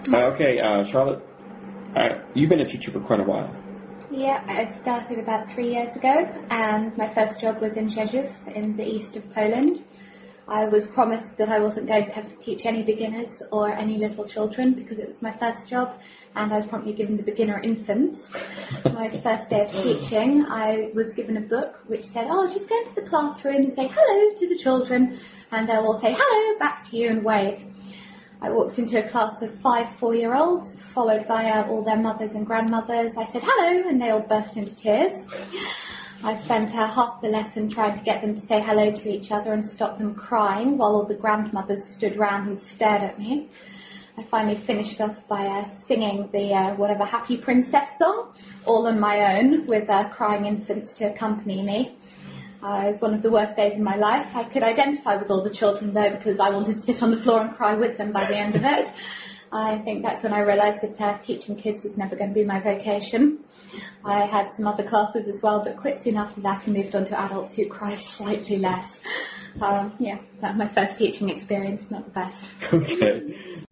Charlotte, you've been a teacher for quite a while. Yeah, I started about 3 years ago, and my first job was in Rzeszów in the east of Poland. I was promised that I wasn't going to have to teach any beginners or any little children because it was my first job, and I was promptly given the beginner infants. My first day of teaching, I was given a book which said, just go into the classroom and say hello to the children, and they'll all say hello back to you and wave. I walked into a class of 5 4-year-olds, followed by all their mothers and grandmothers. I said hello, and they all burst into tears. I spent half the lesson trying to get them to say hello to each other and stop them crying while all the grandmothers stood round and stared at me. I finally finished off by singing the whatever Happy Princess song, all on my own, with crying infants to accompany me. It was one of the worst days of my life. I could identify with all the children though, because I wanted to sit on the floor and cry with them by the end of it. I think that's when I realised that teaching kids was never going to be my vocation. I had some other classes as well, but quick soon after that I moved on to adults who cry slightly less. That was my first teaching experience, not the best. Okay.